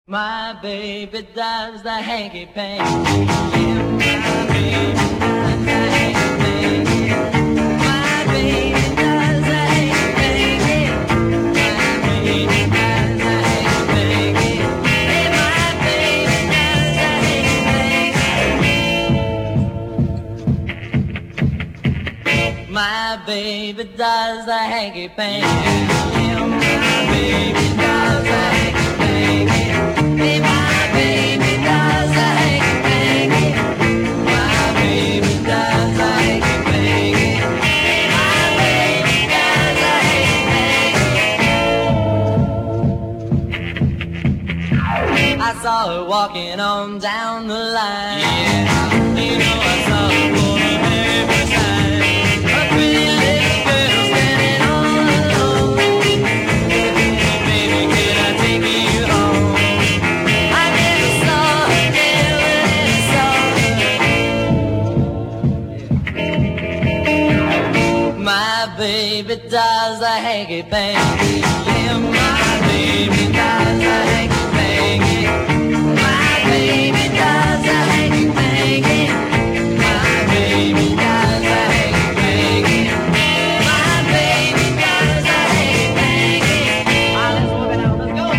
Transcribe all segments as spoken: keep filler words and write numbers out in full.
My baby does the hanky panky. Yeah, my baby does the hanky panky. My baby does the hanky panky. My baby does the hanky panky. Hey, my baby does the hanky panky. My baby does the hanky panky. Yeah, my baby does the hanky panky. Hey, my baby does the hanky-panky. My baby does the hanky-panky. Hey, my baby does the hanky-panky. I saw her walking on down the line. Yeah, you know I saw her for the very first time. A pretty little girl standing all alone. Baby, can I take you home? My baby does the hanky-panky. Yeah, my baby does the hanky-panky. My baby does the hanky-panky. My baby does the hanky-panky. My baby does the hanky-panky. All right, let's move it out. Let's go.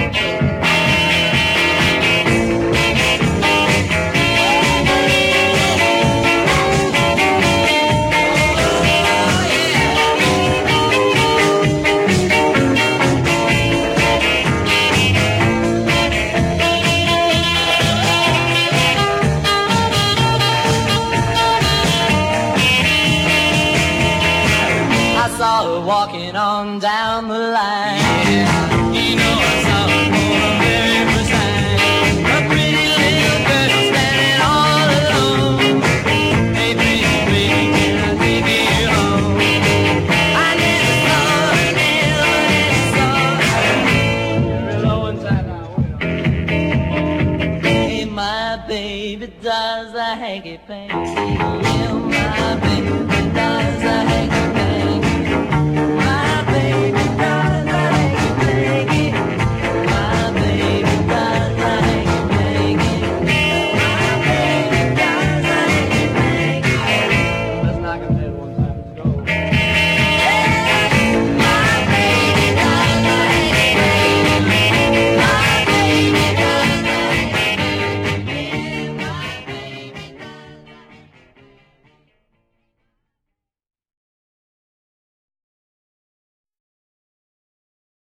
I saw her walking on down the line. Yeah, you know I saw her for the very first time. A pretty little girl standing all alone. Hey, baby, baby, can I take you home? I never saw her, never, never saw her. Real low inside now. Hey, my baby does the hanky-panky. Yeah,